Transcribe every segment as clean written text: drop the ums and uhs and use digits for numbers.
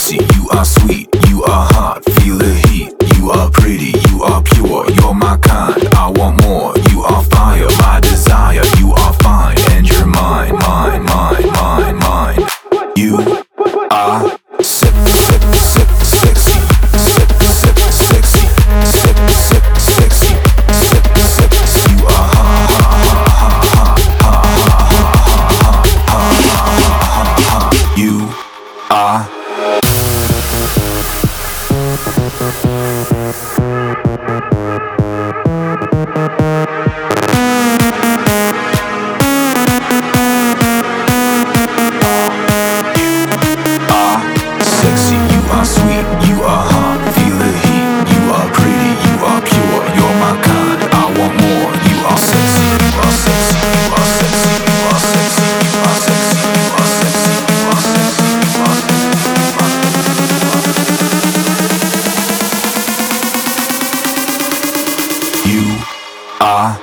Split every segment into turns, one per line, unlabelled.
sexy, you are sweet, you are hot, feel the heat. You are pretty, you are pure, you're my kind, I want more. You are fire, my desire, you are fine, and you're mine, mine, mine, mine, mine. You are sexy, sexy, sexy, sexy, sexy, sexy, sexy. You are hot, hot, hot, hot, hot, hot, hot, hot. You are sexy, you are sweet, you are hot, feel the heat. You are pretty, you are pure, you're my kind, I want more. You are sexy, you are sexy, you are sexy, you are sexy, you are sexy, you are sexy, you are sexy, you are sexy, you are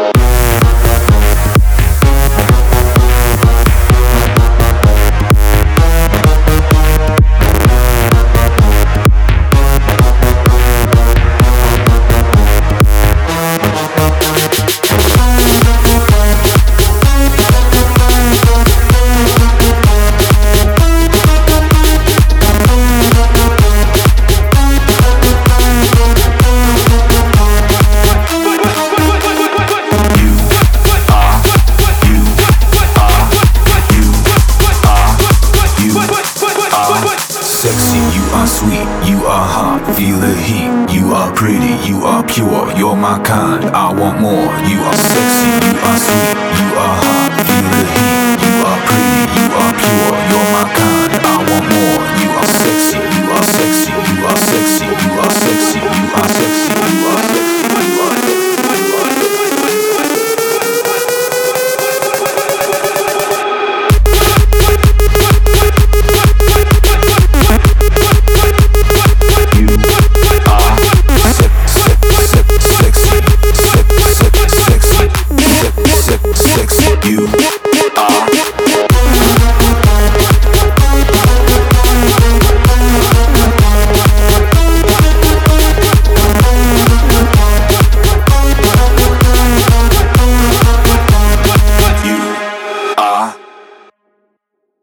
sexy, you are sweet, you are hot, feel the heat. You are pretty, you are pure, you're my kind, I want more. You are sexy, you are sweet, you are hot, feel the heat. You are pretty, you are pure, you're my kind.